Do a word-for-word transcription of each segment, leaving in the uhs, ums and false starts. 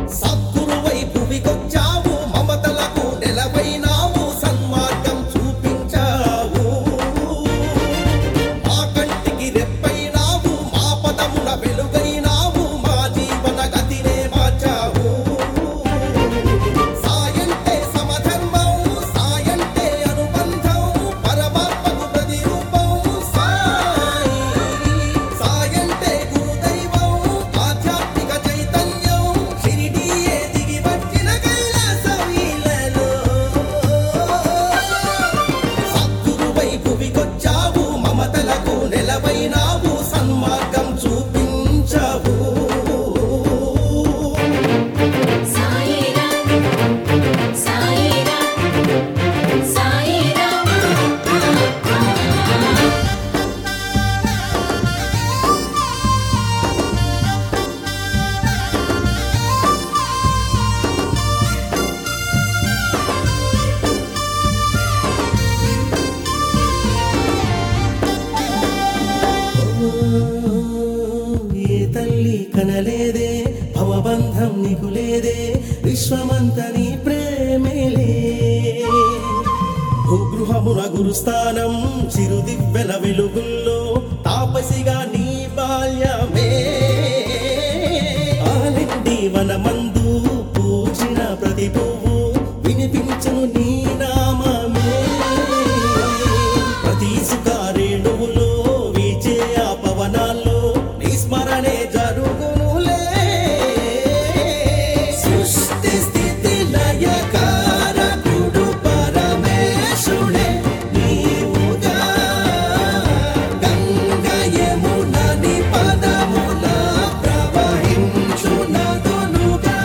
సద్గురువై భువికొచ్చావు, మమతలకు నెలవైనావు, సన్మార్గం చూపించావు. మా కంటికి రెప్పైనావు, మా పదమున వెలుగైనావు, మా జీవన గతినే మార్చావు. సాయంటే సమధర్మం, సాయంటే అనుబంధం, పరమాత్మకు ప్రతిరూపం సాయి. సాయంటే గురుదైవం, ఆధ్యాత్మిక చైతన్యం, షిరిడీయే దిగి వచ్చిన కైలాసం ఇలలో. సద్గురువై భువికొచ్చావు, మమతలకు నెలవైనావు, సన్మార్గం చూపించావు. సాయిరాం సాయిరాం సాయిరాం ఏ తల్లి కనలేదే, భవబంధం నీకు లేదే, విశ్వమంత నీ ప్రేమేలే. భూగృహమున గురుస్థానం, చిరుదివ్వెల వెలుగుల్లో, తాపసిగా నీ బాల్యమే. ఆలిండి వనమందు పూచిన ప్రతి పువ్వు, వినిపించును నీ నామమే. ప్రతి సుఖారేణువులో వీచే ఆ పవనాల్లో నీ స్మరణే జరుగునులే. సృష్టి స్థితి లయకారకుడు పరమేశుడే నీవుగా. గంగ యమున నీ పదముల ప్రవహించు నదులుగా.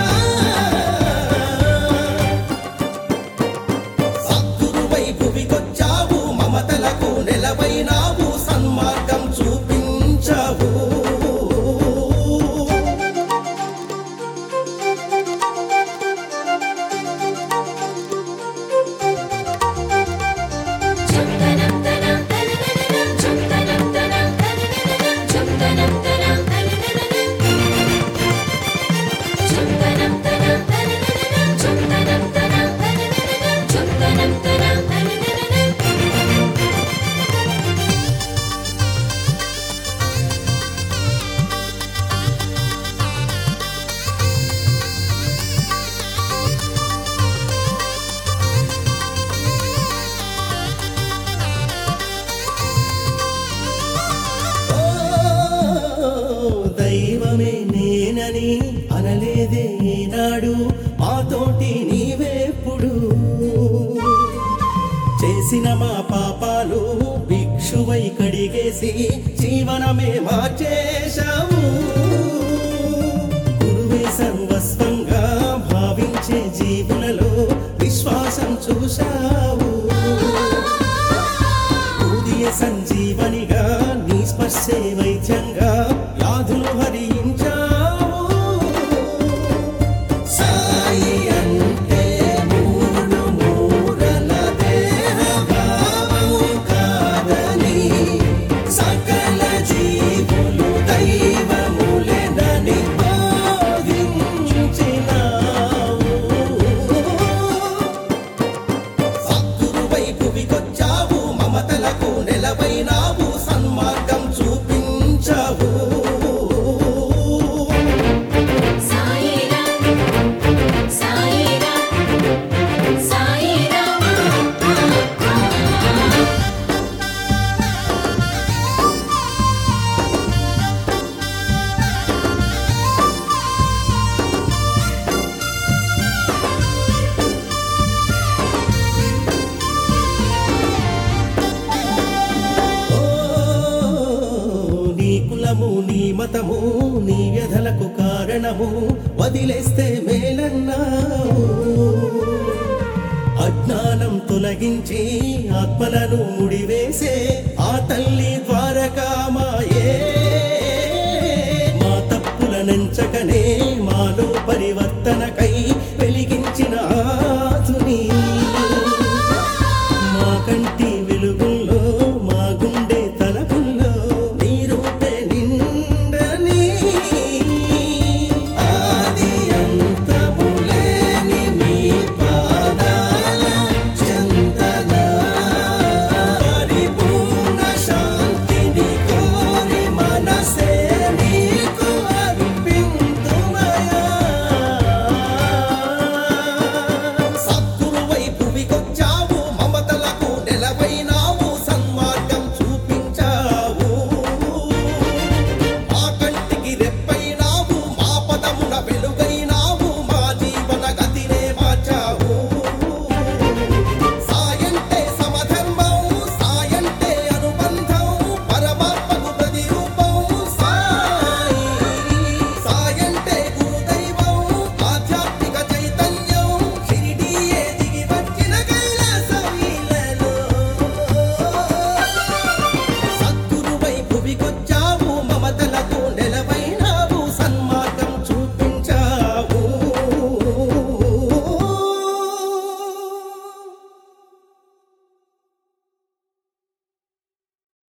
సద్గురువై భువికొచ్చావు, మమతలకు నెలవైనావు, సన్మార్గం చూపించావు. చందనం తనం తనననం చందనం తనం తనననం చందనం తనం తనననం చందనం తనం తనననం చందనం తనం తనననం చందనం తనం తనననం. ఓ దైవమే నేనని అనలేదే ఈనాడు, మాతోటి నీవేప్పుడు. చేసిన మా పాపాలు భిక్షువై కడిగేసి, జీవనమే మార్చేశావు. గురువే సర్వస్వంగా భావించే జీవులలో విశ్వాసం చూశావు. ఉదయ సంజీవనిగా నీ స్పర్శే వైద్యంగా వ్యాధులు హరించావు. సాయి అంటే మూడు మూరల దేహభావం కాదని, సకల జీవులు దైవములెనని బోధించినావు. సద్గురువై భువికొచ్చావు, మమతలకు నెలవైనావు, సన్మార్గం చూపించావు. సాయిరాం సాయిరాం సాయిరాం ఓ నీ కులము నీ మతము నీ వ్యధలకు కారణము, వదిలేస్తే మేలన్నావు. అజ్ఞానం తొలగించి ఆత్మలను ముడివేసే ఆ తల్లి ద్వారకామాయే. మా తప్పుల నంచకనే మాలో పరివర్తన